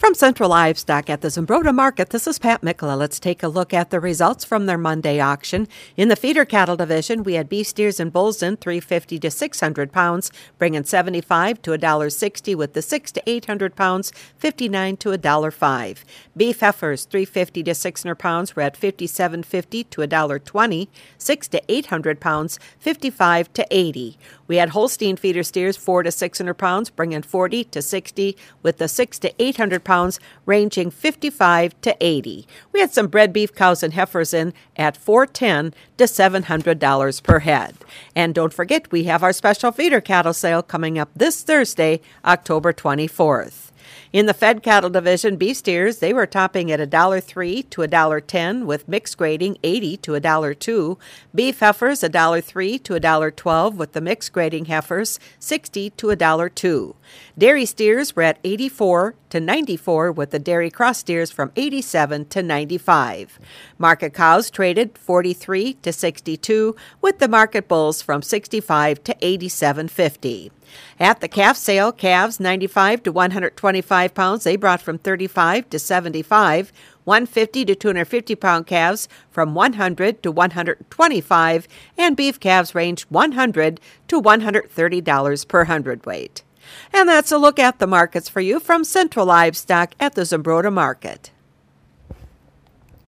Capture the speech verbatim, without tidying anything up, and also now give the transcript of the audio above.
From Central Livestock at the Zumbrota Market, this is Pat Mikla. Let's take a look at the results from their Monday auction. In the feeder cattle division, we had beef steers and bulls in three fifty to six hundred pounds, bringing seventy-five to one dollar sixty, with the six to eight hundred pounds, fifty-nine to one dollar five. Beef heifers, three fifty to six hundred pounds, were at fifty-seven fifty to one dollar twenty, six to eight hundred pounds, fifty-five to eighty. We had Holstein feeder steers, four to six hundred pounds, bringing forty to sixty, with the six to eight hundred pounds ranging fifty-five to eighty. We had some bred beef cows and heifers in at four ten to seven hundred dollars per head. And don't forget, we have our special feeder cattle sale coming up this Thursday, October twenty-fourth. In the fed cattle division, beef steers, they were topping at one dollar three to one dollar ten, with mixed grading eighty to one dollar two. Beef heifers one dollar three to one dollar twelve, with the mixed grading heifers sixty to one dollar two. Dairy steers were at eighty-four to ninety-four, with the dairy cross steers from eighty-seven to ninety-five. Market cows traded forty-three to sixty-two, with the market bulls from sixty-five to eighty-seven fifty. At the calf sale, calves ninety-five to one hundred twenty-five pounds, they brought from thirty-five to seventy-five. one hundred fifty to two hundred fifty pound calves from one hundred to one hundred twenty-five, and beef calves ranged one hundred to one hundred thirty dollars per hundredweight. And that's a look at the markets for you from Central Livestock at the Zumbrota Market.